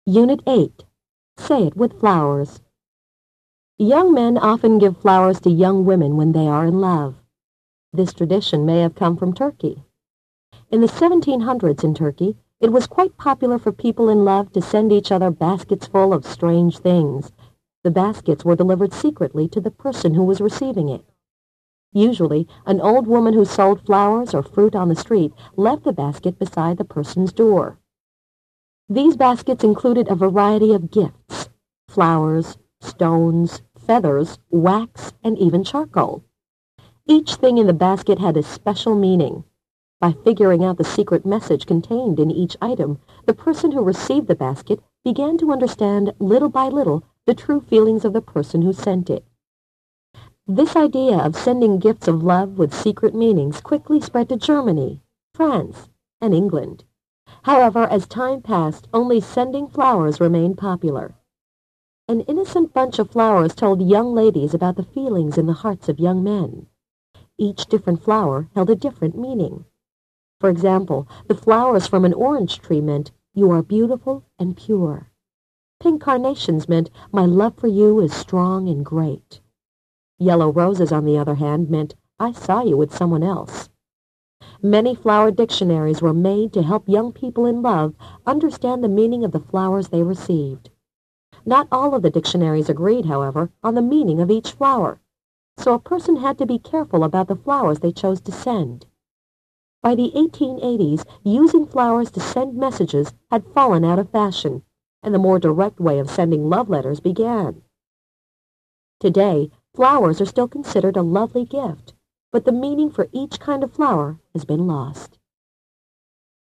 Unit 8. Say it with flowers. Young men often give flowers to young women when they are in love. This tradition may have come from Turkey. In the 1700s in Turkey, it was quite popular for people in love to send each other baskets full of strange things. The baskets were delivered secretly to the person who was receiving it. Usually, an old woman who sold flowers or fruit on the street left the basket beside the person's door. These baskets included a variety of gifts: flowers, stones, feathers, wax, and even charcoal. Each thing in the basket had a special meaning. By figuring out the secret message contained in each item, the person who received the basket began to understand little by little the true feelings of the person who sent it. This idea of sending gifts of love with secret meanings quickly spread to Germany, France, and England. However, as time passed, only sending flowers remained popular. An innocent bunch of flowers told young ladies about the feelings in the hearts of young men. Each different flower held a different meaning. For example, the flowers from an orange tree meant, "You are beautiful and pure." Pink carnations meant, "My love for you is strong and great." Yellow roses, on the other hand, meant, "I saw you with someone else." Many flower dictionaries were made to help young people in love understand the meaning of the flowers they received. Not all of the dictionaries agreed, however, on the meaning of each flower, so a person had to be careful about the flowers they chose to send. By the 1880s, using flowers to send messages had fallen out of fashion, and the more direct way of sending love letters began. Today, flowers are still considered a lovely gift, but the meaning for each kind of flower has been lost.